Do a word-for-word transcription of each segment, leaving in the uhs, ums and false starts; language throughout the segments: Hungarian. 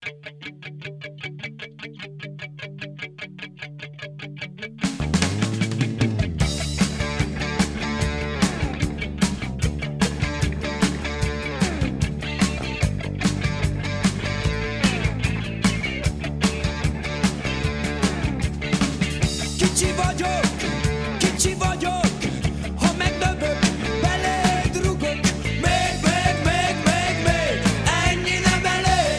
Kicsi vagyok, kicsi vagyok, ha megnövök, beléd rugok. Még, még, még, még, még, ennyi nem elég.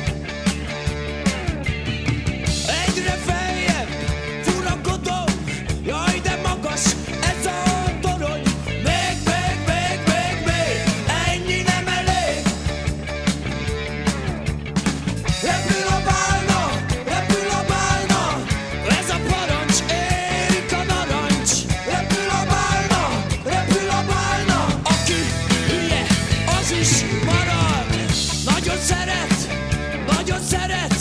Egyre feljebb furakodom, jaj de magas ez a torony. Még, még, még, még, még, ennyi nem elég. Repül a bálna, repül a bálna, ez a parancs, érik a narancs. Repül a bálna, repül a bálna, aki hülye, az is marad. Nagyon szeret, nagyon szeret